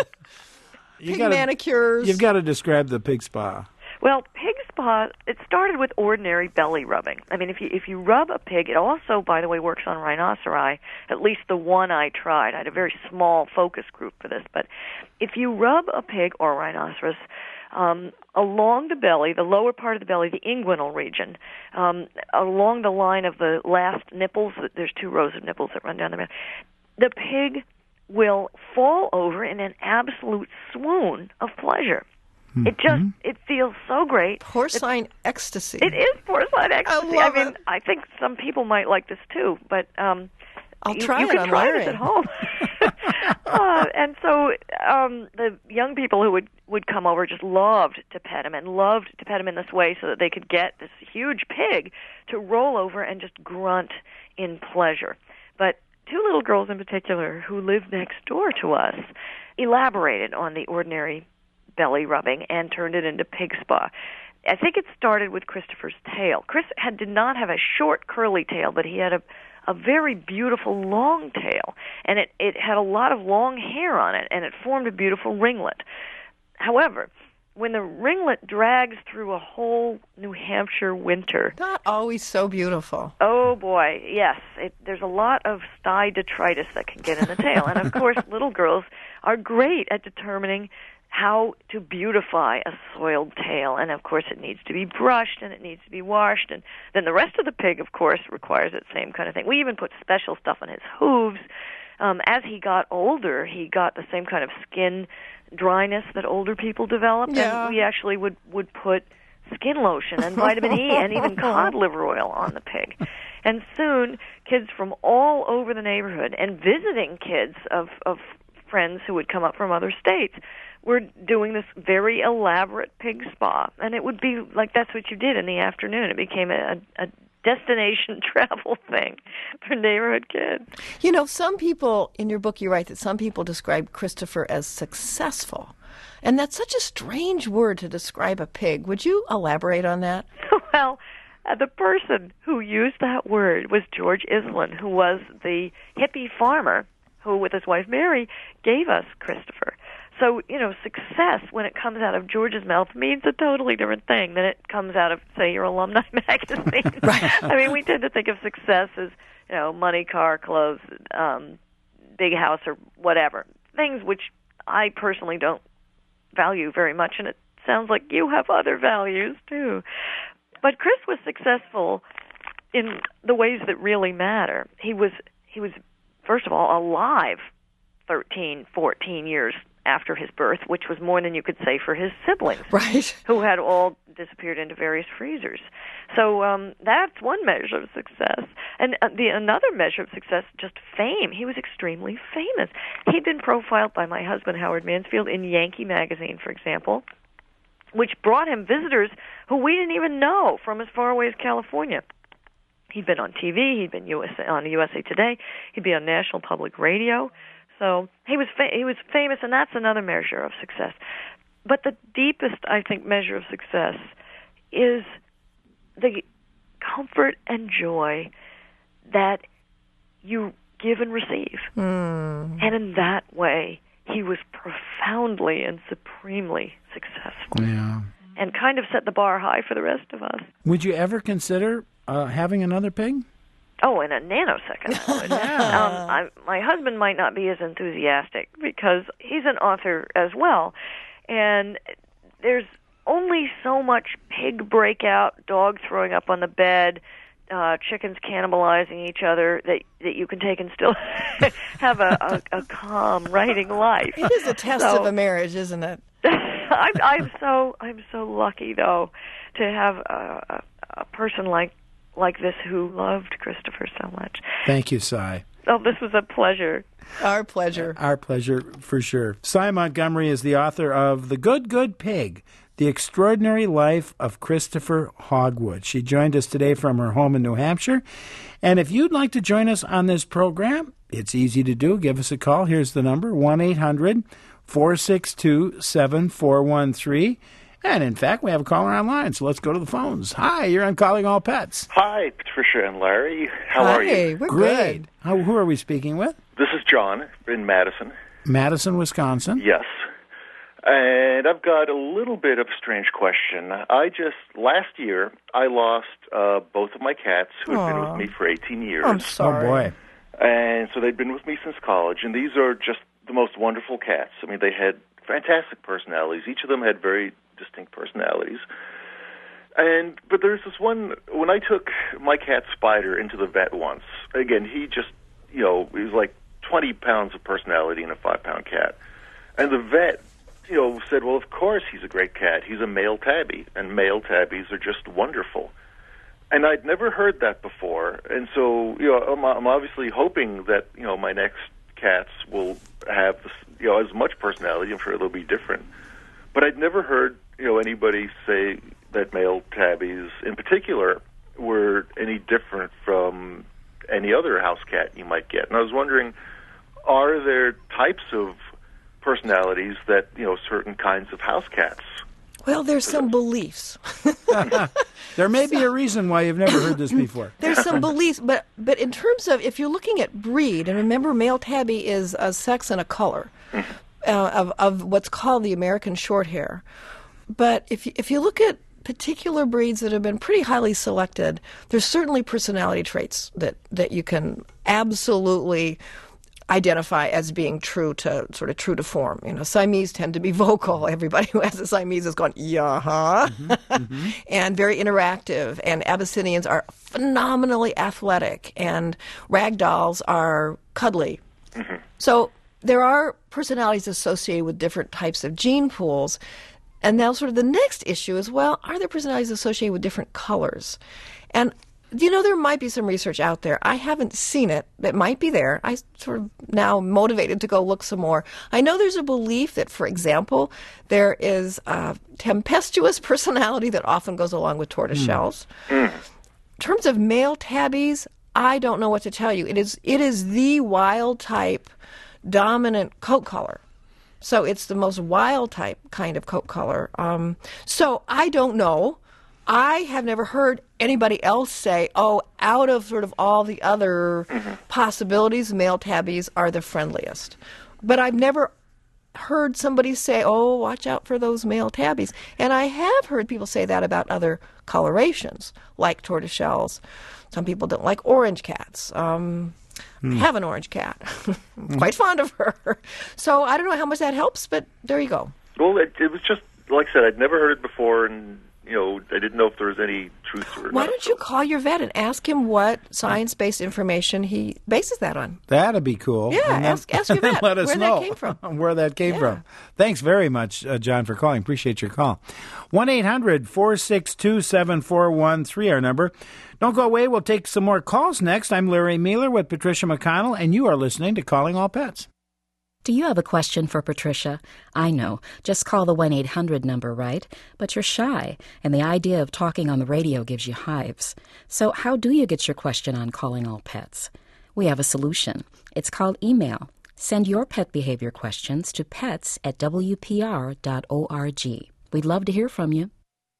Pig gotta, manicures. You've got to describe the pig spa. Well, pig spa, it started with ordinary belly rubbing. I mean, if you if you rub a pig, it also, by the way, works on rhinoceri, at least the one I tried. I had a very small focus group for this. But if you rub a pig or a rhinoceros um, along the belly, the lower part of the belly, the inguinal region, um, along the line of the last nipples, there's two rows of nipples that run down the middle, the pig will fall over in an absolute swoon of pleasure. Mm-hmm. It just, it feels so great. Porcine ecstasy. It is porcine ecstasy. I love I mean, it. I think some people might like this too, but um, I'll you, try you it can on try Larry. this at home. uh, and so um, the young people who would, would come over just loved to pet him and loved to pet him in this way so that they could get this huge pig to roll over and just grunt in pleasure. But two little girls in particular who lived next door to us elaborated on the ordinary belly rubbing and turned it into pig spa. I think it started with Christopher's tail. Chris had did not have a short curly tail, but he had a a very beautiful long tail, and it, it had a lot of long hair on it, and it formed a beautiful ringlet. However, when the ringlet drags through a whole New Hampshire winter... Not always so beautiful. Oh, boy, yes. It, there's a lot of sty detritus that can get in the tail, and of course, little girls are great at determining how to beautify a soiled tail. And, of course, it needs to be brushed and it needs to be washed. And then the rest of the pig, of course, requires that same kind of thing. We even put special stuff on his hooves. Um, as he got older, he got the same kind of skin dryness that older people develop. Yeah. And we actually would, would put skin lotion and vitamin E and even cod liver oil on the pig. And soon, kids from all over the neighborhood and visiting kids of, of friends who would come up from other states we're doing this very elaborate pig spa. And it would be like that's what you did in the afternoon. It became a, a destination travel thing for neighborhood kids. You know, some people, in your book you write that some people describe Christopher as successful. And that's such a strange word to describe a pig. Would you elaborate on that? Well, uh, the person who used that word was George Iselin, who was the hippie farmer who, with his wife Mary, gave us Christopher. So, you know, success, when it comes out of George's mouth, means a totally different thing than it comes out of, say, your alumni magazine. Right. I mean, we tend to think of success as, you know, money, car, clothes, um, big house, or whatever. Things which I personally don't value very much, and it sounds like you have other values, too. But Chris was successful in the ways that really matter. He was, he was, first of all, alive thirteen, fourteen years after his birth, which was more than you could say for his siblings, right? Who had all disappeared into various freezers. So um, that's one measure of success. And uh, the another measure of success, just fame. He was extremely famous. He'd been profiled by my husband, Howard Mansfield, in Yankee magazine, for example, which brought him visitors who we didn't even know from as far away as California. He'd been on T V. He'd been U S A, on U S A Today. He'd be on National Public Radio. So he was fa- he was famous, and that's another measure of success. But the deepest, I think, measure of success is the comfort and joy that you give and receive. Mm. And in that way, he was profoundly and supremely successful. Yeah. And kind of set the bar high for the rest of us. Would you ever consider uh, having another pig? Oh, in a nanosecond. I would. Yeah. um, I, my husband might not be as enthusiastic because he's an author as well, and there's only so much pig breakout, dog throwing up on the bed, uh, chickens cannibalizing each other that that you can take and still have a, a, a calm writing life. It is a test so, of a marriage, isn't it? I'm, I'm so I'm so lucky though to have a, a, a person like. like this who loved Christopher so much. Thank you, Cy. Oh, this was a pleasure. Our pleasure. Our pleasure, for sure. Cy Montgomery is the author of The Good, Good Pig, The Extraordinary Life of Christopher Hogwood. She joined us today from her home in New Hampshire. And if you'd like to join us on this program, it's easy to do. Give us a call. Here's the number, one eight hundred four six two seven four one three. And, in fact, we have a caller online, so let's go to the phones. Hi, you're on Calling All Pets. Hi, Patricia and Larry. How Hi, are you? We're Great. good. How, who are we speaking with? This is John in Madison. Madison, Wisconsin. Yes. And I've got a little bit of a strange question. I just, last year, I lost uh, both of my cats who had been Aw. with me for eighteen years. I'm sorry. Oh, boy. And so they'd been with me since college, and these are just the most wonderful cats. I mean, they had fantastic personalities. Each of them had very distinct personalities. And but there's this one, when I took my cat Spider into the vet once, again, he just, you know, he was like twenty pounds of personality in a five-pound cat. And the vet you know, said, well, of course he's a great cat. He's a male tabby, and male tabbies are just wonderful. And I'd never heard that before, and so, you know, I'm, I'm obviously hoping that, you know, my next cats will have, this, you know, as much personality. I'm sure they'll be different. But I'd never heard, you know, anybody say that male tabbies, in particular, were any different from any other house cat you might get. And I was wondering, are there types of personalities that, you know, certain kinds of house cats? Well, there's some beliefs. There may be a reason why you've never heard this before. There's some beliefs, but but in terms of, if you're looking at breed, and remember, male tabby is a sex and a color uh, of of what's called the American Shorthair. But if you, if you look at particular breeds that have been pretty highly selected, there's certainly personality traits that that you can absolutely identify as being true to sort of true to form. You know, Siamese tend to be vocal. Everybody who has a Siamese is going, yeah, huh? Mm-hmm, mm-hmm. And very interactive. And Abyssinians are phenomenally athletic. And ragdolls are cuddly. Mm-hmm. So there are personalities associated with different types of gene pools. And now sort of the next issue is, well, are there personalities associated with different colors? And you know, there might be some research out there. I haven't seen it. It might be there. I sort of now motivated to go look some more. I know there's a belief that, for example, there is a tempestuous personality that often goes along with tortoiseshells. Mm. Mm. In terms of male tabbies, I don't know what to tell you. It is it is the wild type dominant coat color. So it's the most wild type kind of coat color. Um, so I don't know. I have never heard anybody else say, oh, out of sort of all the other mm-hmm. possibilities, male tabbies are the friendliest. But I've never heard somebody say, oh, watch out for those male tabbies. And I have heard people say that about other colorations, like tortoiseshells. Some people don't like orange cats. Um, mm. I have an orange cat. I'm quite fond of her. So I don't know how much that helps, but there you go. Well, it, it was just, like I said, I'd never heard it before, and you know, I didn't know if there was any truth to it. Why don't you call your vet and ask him what science-based information he bases that on? That'd be cool. Yeah, and ask, ask your vet let us where know that came from. Where that came yeah. from. Thanks very much, uh, John, for calling. Appreciate your call. one eight hundred four six two seven four one three, our number. Don't go away. We'll take some more calls next. I'm Larry Mueller with Patricia McConnell, and you are listening to Calling All Pets. Do you have a question for Patricia? I know. Just call the one eight hundred number, right? But you're shy, and the idea of talking on the radio gives you hives. So how do you get your question on Calling All Pets? We have a solution. It's called email. Send your pet behavior questions to pets at w p r dot org. We'd love to hear from you.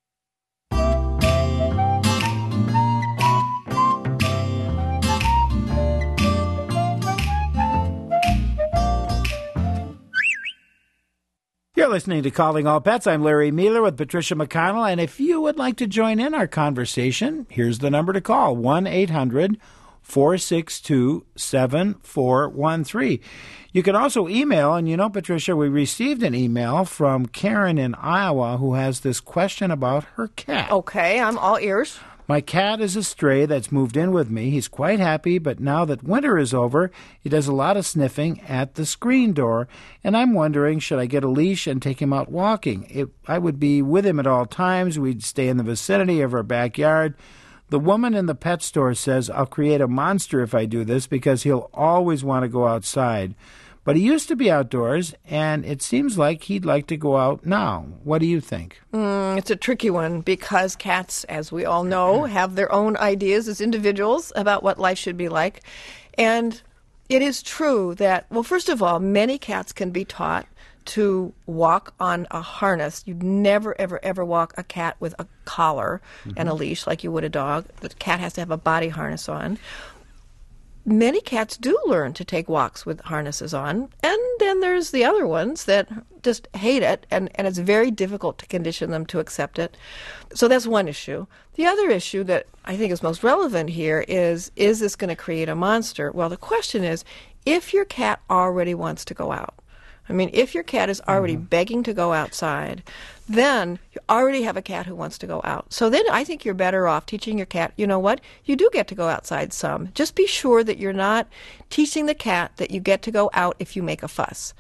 You're listening to Calling All Pets. I'm Larry Mueller with Patricia McConnell, and if you would like to join in our conversation, here's the number to call, one eight hundred four six two seven four one three. You can also email, and you know, Patricia, we received an email from Karen in Iowa who has this question about her cat. Okay, I'm all ears. My cat is a stray that's moved in with me. He's quite happy, but now that winter is over, he does a lot of sniffing at the screen door, and I'm wondering, should I get a leash and take him out walking? It, I would be with him at all times. We'd stay in the vicinity of our backyard. The woman in the pet store says I'll create a monster if I do this because he'll always want to go outside. But he used to be outdoors, and it seems like he'd like to go out now. What do you think? Mm, it's a tricky one because cats, as we all know, have their own ideas as individuals about what life should be like. And it is true that, well, first of all, many cats can be taught to walk on a harness. You'd never, ever, ever walk a cat with a collar mm-hmm. and a leash like you would a dog. The cat has to have a body harness on. Many cats do learn to take walks with harnesses on, and then there's the other ones that just hate it, and, and it's very difficult to condition them to accept it. So that's one issue. The other issue that I think is most relevant here is, is this going to create a monster? Well, the question is, if your cat already wants to go out, I mean, if your cat is already mm-hmm. begging to go outside, then you already have a cat who wants to go out. So then I think you're better off teaching your cat, you know what, you do get to go outside some. Just be sure that you're not teaching the cat that you get to go out if you make a fuss.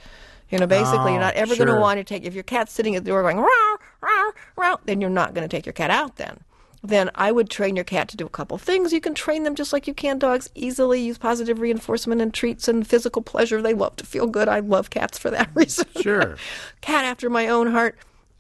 You know, basically, Oh, you're not ever sure. going to want to take, if your cat's sitting at the door going, row, row, row, then you're not going to take your cat out then. Then I would train your cat to do a couple things. You can train them just like you can dogs easily. Use positive reinforcement and treats and physical pleasure. They love to feel good. I love cats for that reason. Sure. Cat after my own heart.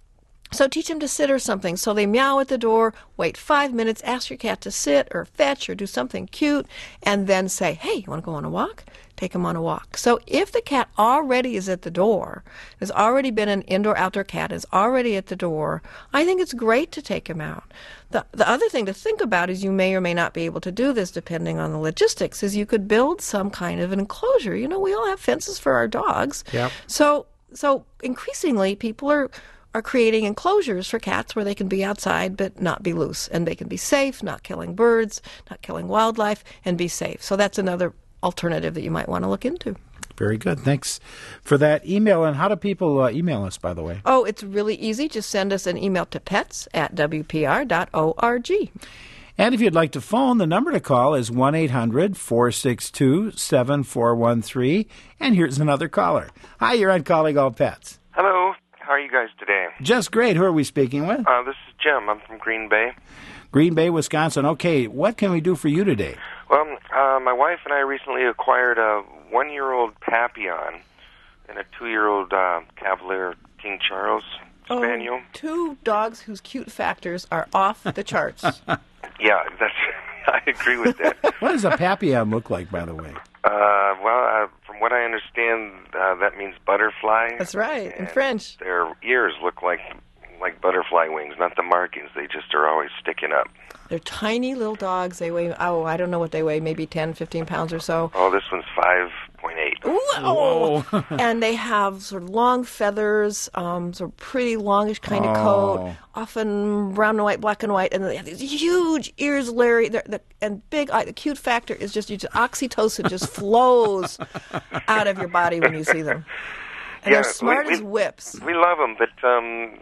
So teach them to sit or something. So they meow at the door, wait five minutes, ask your cat to sit or fetch or do something cute, and then say, hey, you want to go on a walk? Take them on a walk. So if the cat already is at the door, has already been an indoor-outdoor cat, is already at the door, I think it's great to take him out. The, the other thing to think about is you may or may not be able to do this depending on the logistics, is you could build some kind of an enclosure. You know, we all have fences for our dogs. Yep. So so increasingly people are are creating enclosures for cats where they can be outside but not be loose, and they can be safe, not killing birds, not killing wildlife, and be safe. So that's another alternative that you might want to look into. Very good. Thanks for that email. And how do people uh, email us, by the way? Oh, it's really easy. Just send us an email to pets at w p r dot org. And if you'd like to phone, the number to call is one eight hundred four six two seven four one three. And here's another caller. Hi, you're on Calling All Pets. Hello. How are you guys today? Just great. Who are we speaking with? Uh, this is Jim. I'm from Green Bay. Green Bay, Wisconsin. Okay, what can we do for you today? Well, uh, my wife and I recently acquired a one-year-old Papillon and a two-year-old uh, Cavalier King Charles Spaniel. Oh, two dogs whose cute factors are off the charts. Yeah, that's. I agree with that. What does a Papillon look like, by the way? Uh, well, uh, from what I understand, uh, that means butterfly. That's right, in And French. Their ears look like like butterfly wings, not the markings. They just are always sticking up. They're tiny little dogs. They weigh, oh, I don't know what they weigh, maybe ten, fifteen pounds or so. Oh, this one's five point eight. Whoa! And they have sort of long feathers, um, sort of pretty longish kind of Oh. coat, often brown and white, black and white, and they have these huge ears, Larry, they're, the, and big eye. The cute factor is just, you just oxytocin just flows out of your body when you see them. And Yeah, they're smart we- as whips. We love them, but um,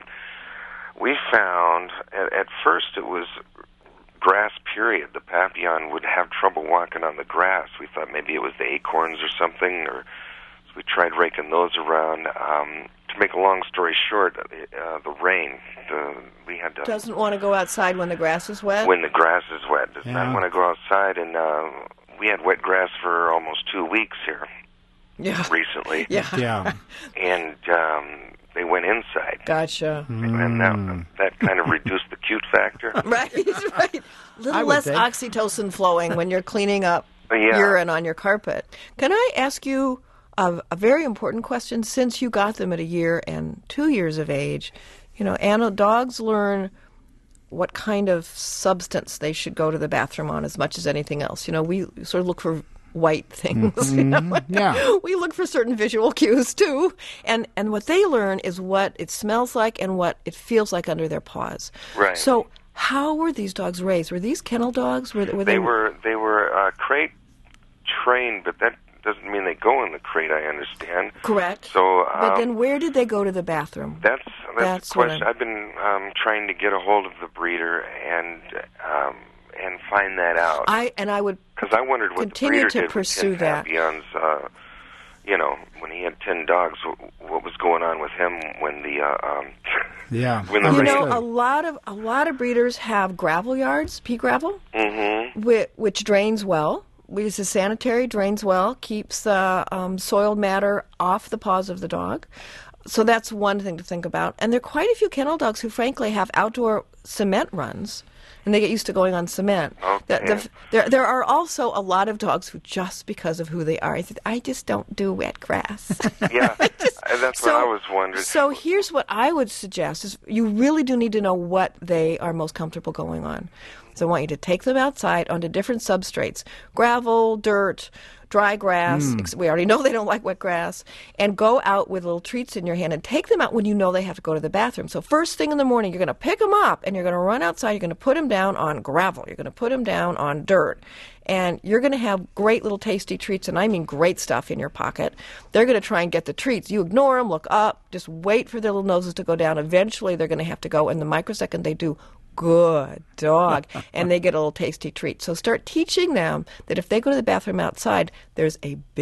we found at, at first it was grass period. The Papillon would have trouble walking on the grass. We thought maybe it was the acorns or something, or so we tried raking those around. Um, to make a long story short, uh, the rain, the, we had to... Doesn't want to go outside when the grass is wet. When the grass is wet. Does Yeah. not want to go outside, and uh, we had wet grass for almost two weeks here Yeah. recently. Yeah. Yeah. And um, they went inside. Gotcha. And that, that kind of reduced the cute factor. Right, right. A I little would less think. oxytocin flowing when you're cleaning up Yeah. urine on your carpet. Can I ask you a, a very important question? Since you got them at a year and two years of age, you know, Anna, dogs learn what kind of substance they should go to the bathroom on as much as anything else. You know, we sort of look for white things. You know? Yeah. We look for certain visual cues too, and and what they learn is what it smells like and what it feels like under their paws. Right. So, how were these dogs raised? Were these kennel dogs? Were, were they, They were they were uh, crate trained, but that doesn't mean they go in the crate. I understand. correct? So, um, but then, where did they go to the bathroom? That's that's, That's the what question. I'm- I've been um, trying to get a hold of the breeder and um, and find that out. I and I would Because I wondered what continue the breeder to did pursue with ten that. Papillons. Uh, you know, when he had ten dogs, what, what was going on with him when the uh, um, Yeah. when the You rain? know, a lot of a lot of breeders have gravel yards, pea gravel, Mm-hmm. which, which drains well. Which is sanitary, drains well, keeps the um, soiled matter off the paws of the dog. So that's one thing to think about. And there are quite a few kennel dogs who, frankly, have outdoor cement runs, and they get used to going on cement. Okay. The- the- there, there are also a lot of dogs who, just because of who they are, I, said, I just don't do wet grass. Yeah, Just- and that's so- what I was wondering. So here's what I would suggest: is you really do need to know what they are most comfortable going on. So I want you to take them outside onto different substrates: gravel, dirt, dry grass. ex- We already know they don't like wet grass. And go out with little treats in your hand and take them out when you know they have to go to the bathroom. So first thing in the morning, you're going to pick them up and you're going to run outside. You're going to put them down on gravel. You're going to put them down on dirt. And you're going to have great little tasty treats, and I mean great stuff in your pocket. They're going to try and get the treats. You ignore them, look up, just wait for their little noses to go down. Eventually, they're going to have to go, and the microsecond they do, good dog, and they get a little tasty treat. So start teaching them that if they go to the bathroom outside, there's a big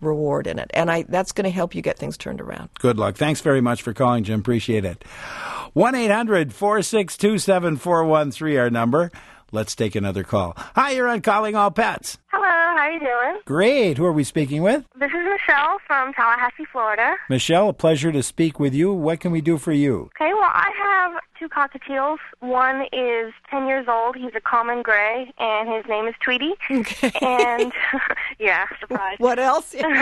reward in it. And I that's going to help you get things turned around. Good luck. Thanks very much for calling, Jim. Appreciate it. one eight hundred four six two seven four one three, our number. Let's take another call. Hi, you're on Calling All Pets. Hello, how are you doing? Great. Who are we speaking with? This is Michelle from Tallahassee, Florida. Michelle, a pleasure to speak with you. What can we do for you? Okay, well, I have two cockatiels. One is ten years old. He's a common gray, and his name is Tweety. Okay. And, yeah, surprise. What else? And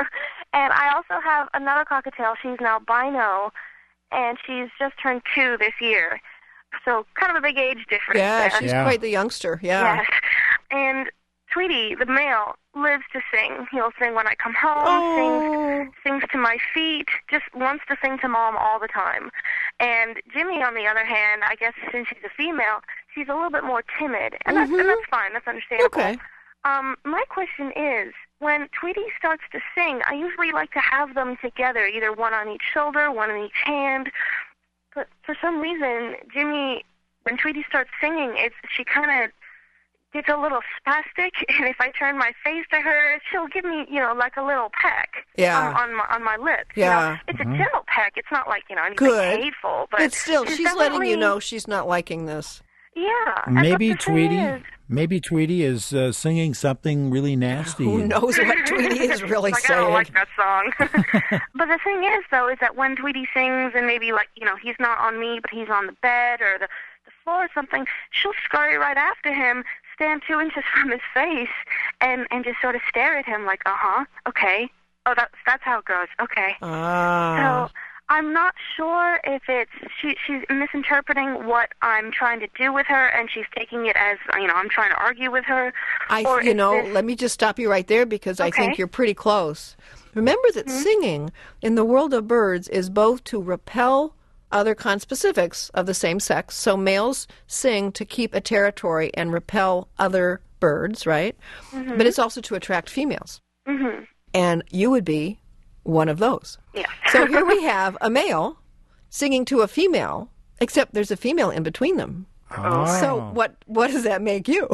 I also have another cockatiel. She's now Bino, and she's just turned two this year. So kind of a big age difference. Yeah, there. she's Yeah. quite the youngster. Yeah. Yes. And Tweety, the male, lives to sing. He'll sing when I come home, Oh. sings, sings to my feet, just wants to sing to Mom all the time. And Jimmy, on the other hand, I guess since she's a female, she's a little bit more timid. And, that's, and that's fine. That's understandable. Okay. Um, my question is, when Tweety starts to sing, I usually like to have them together, either one on each shoulder, one in each hand. But for some reason, Jimmy, when Tweety starts singing, it's she kind of gets a little spastic, and if I turn my face to her, she'll give me, you know, like a little peck Yeah. on, on my on my lips. Yeah. You know? It's a gentle peck. It's not like, you know, anything Good. hateful, but But still, she's, letting definitely- you know she's not liking this. Yeah. and Maybe but the thing Tweety, is- maybe Tweety is uh, singing something really nasty. Who knows what Tweety is really like, saying? I don't like that song. But the thing is, though, is that when Tweety sings and maybe, like, you know, he's not on me, but he's on the bed or the, the floor or something, she'll scurry right after him, stand two inches from his face, and, and just sort of stare at him like, uh-huh, okay. Oh, that's, that's how it goes. Okay. Ah. So I'm not sure if it's she, she's misinterpreting what I'm trying to do with her, and she's taking it as, you know, I'm trying to argue with her. I, or you is know, this- let me just stop you right there because I Okay. think you're pretty close. Remember that Mm-hmm. singing in the world of birds is both to repel other conspecifics of the same sex. So males sing to keep a territory and repel other birds, right? Mm-hmm. But it's also to attract females. Mhm. And you would be one of those. Yeah. So here we have a male singing to a female, except there's a female in between them. Oh. So what what does that make you?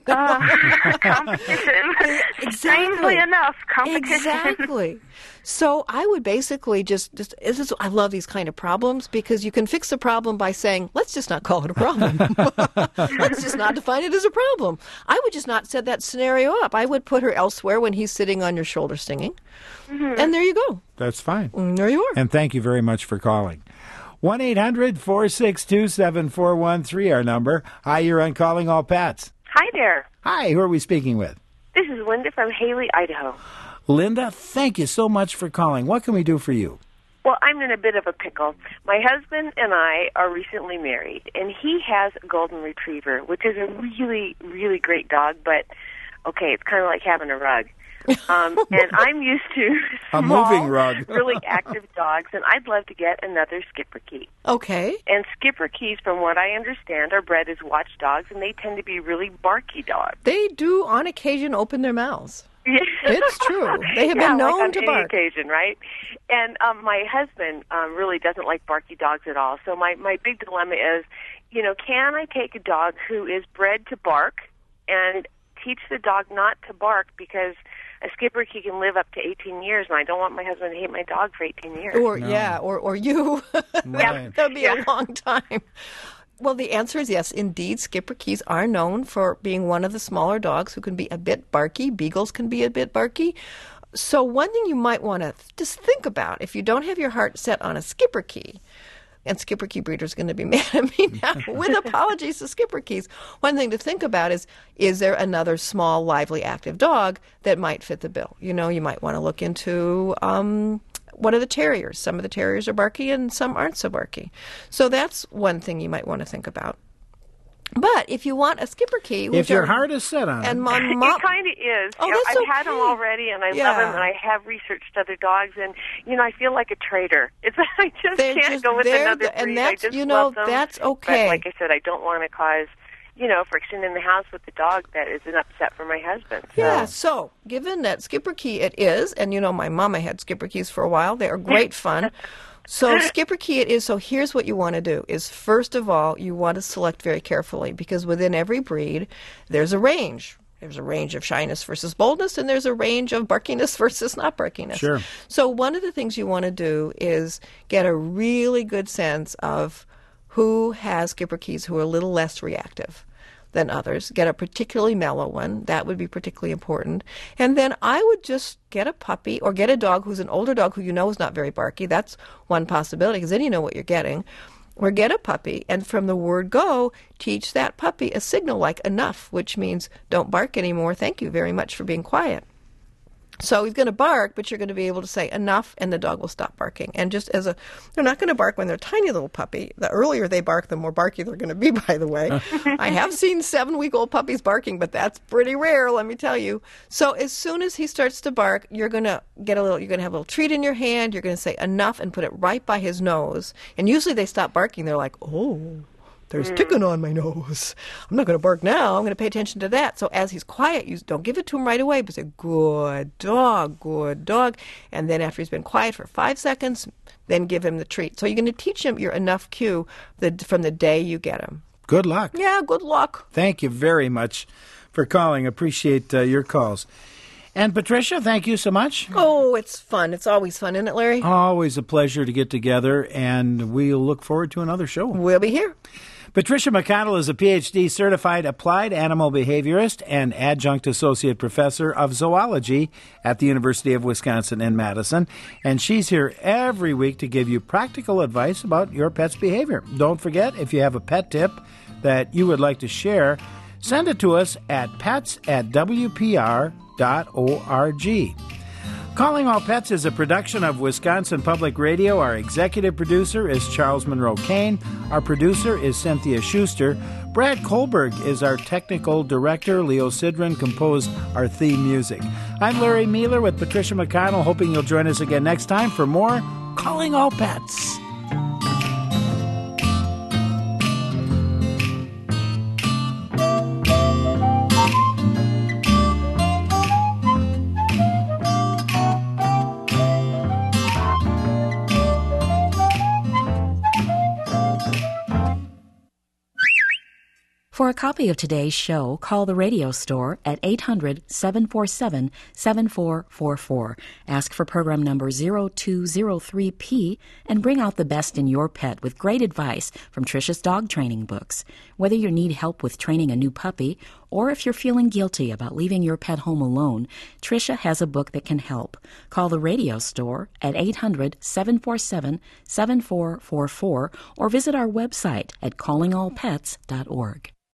Uh, competition. Strangely enough, competition. Exactly. So I would basically just, just this is, I love these kind of problems because you can fix the problem by saying, let's just not call it a problem. Let's just not define it as a problem. I would just not set that scenario up. I would put her elsewhere when he's sitting on your shoulder singing. Mm-hmm. And there you go. That's fine. And there you are. And thank you very much for calling. one eight hundred four six two seven four one three, our number. Hi, you're on Calling All Pets. Hi there. Hi, who are we speaking with? This is Linda from Haley, Idaho. Linda, thank you so much for calling. What can we do for you? Well, I'm in a bit of a pickle. My husband and I are recently married, and he has a golden retriever, which is a really, really great dog, but, okay, it's kind of like having a rug. Um, and I'm used to A small, moving rug. really active dogs, and I'd love to get another Schipperke. Okay. And Schipperkes, from what I understand, are bred as watchdogs, and they tend to be really barky dogs. They do on occasion open their mouths. Yes. It's true. They have Yeah, been like known on to any bark. occasion, right? And um, my husband um, really doesn't like barky dogs at all. So my, my big dilemma is, you know, can I take a dog who is bred to bark and teach the dog not to bark because a Schipperke can live up to eighteen years, and I don't want my husband to hate my dog for eighteen years. Or, yeah, or, or you. Right. That would be Yeah. a long time. Well, the answer is yes. Indeed, Schipperkes are known for being one of the smaller dogs who can be a bit barky. Beagles can be a bit barky. So one thing you might want to just think about, if you don't have your heart set on a Schipperke, and Schipperke breeder's going to be mad at me now, with apologies to Schipperkes, one thing to think about is, is there another small, lively, active dog that might fit the bill? You know, you might want to look into... Um, What are the terriers? Some of the terriers are barky and some aren't so barky. So that's one thing you might want to think about. But if you want a Schipperke, If your heart is set on and it. my mom, It kind of is. Oh, You know, that's I've had them okay. already, and I Yeah. love them, and I have researched other dogs, and you know, I feel like a traitor. It's I just They're can't just- go with they're another the- and breed. that's- I just you know, love them. that's okay. But like I said, I don't want to cause, you know, friction in the house with the dog that is an upset for my husband. So. yeah. So given that Schipperke it is, and you know my mama had Schipperkes for a while. They are great fun. So Schipperke it is. So here's what you want to do: is first of all you want to select very carefully because within every breed there's a range. There's a range of shyness versus boldness, and there's a range of barkiness versus not barkiness. Sure. So one of the things you want to do is get a really good sense of who has Schipperkes who are a little less reactive than others. Get a particularly mellow one. That would be particularly important. And then I would just get a puppy or get a dog who's an older dog who you know is not very barky. That's one possibility, because then you know what you're getting. Or get a puppy, and from the word go, teach that puppy a signal like enough, which means don't bark anymore. Thank you very much for being quiet. So he's going to bark, but you're going to be able to say enough, and the dog will stop barking. And just as a, they're not going to bark when they're a tiny little puppy. The earlier they bark, the more barky they're going to be, by the way. I have seen seven-week-old puppies barking, but that's pretty rare, let me tell you. So as soon as he starts to bark, you're going to get a little, you're going to have a little treat in your hand. You're going to say enough and put it right by his nose. And usually they stop barking. They're like, oh, there's ticking on my nose. I'm not going to bark now. I'm going to pay attention to that. So as he's quiet, you don't give it to him right away, but say, good dog, good dog. And then after he's been quiet for five seconds, then give him the treat. So you're going to teach him your enough cue the, from the day you get him. Good luck. Yeah, good luck. Thank you very much for calling. Appreciate uh, your calls. And Patricia, thank you so much. Oh, it's fun. It's always fun, isn't it, Larry? Always a pleasure to get together, and we'll look forward to another show. We'll be here. Patricia McConnell is a P H D certified applied animal behaviorist and adjunct associate professor of zoology at the University of Wisconsin in Madison. And she's here every week to give you practical advice about your pet's behavior. Don't forget, if you have a pet tip that you would like to share, send it to us at pets at w p r dot org. Calling All Pets is a production of Wisconsin Public Radio. Our executive producer is Charles Monroe Kane. Our producer is Cynthia Schuster. Brad Kohlberg is our technical director. Leo Sidran composed our theme music. I'm Larry Mueller with Patricia McConnell, hoping you'll join us again next time for more Calling All Pets. For a copy of today's show, call the radio store at eight hundred, seven four seven, seven four four four. Ask for program number zero two zero three P and bring out the best in your pet with great advice from Tricia's dog training books. Whether you need help with training a new puppy or if you're feeling guilty about leaving your pet home alone, Tricia has a book that can help. Call the radio store at eight hundred, seven four seven, seven four four four or visit our website at calling all pets dot org.